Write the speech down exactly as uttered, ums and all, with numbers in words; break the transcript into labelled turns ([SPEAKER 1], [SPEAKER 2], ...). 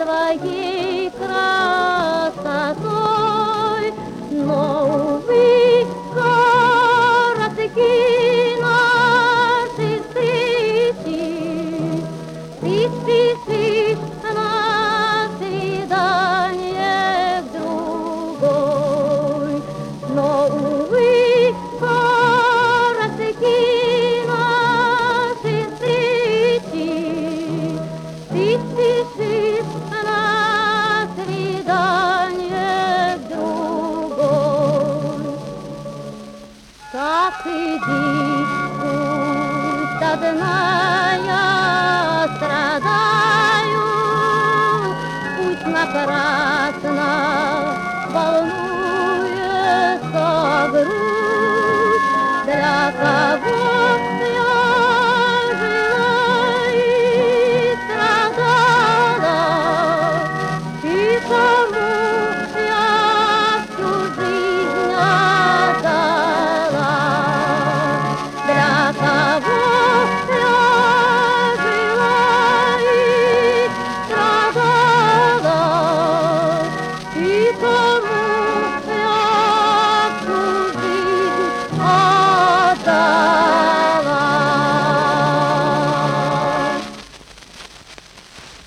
[SPEAKER 1] своей красотой, но, увы, коротки наши встречи. Ты спешишь на свидание к другой, но, увы, коротки наши встречи. Ты спешишь на свидание к другой. Так иди, пусть одна я страдаю, пусть напрасно волнуется грудь, для кого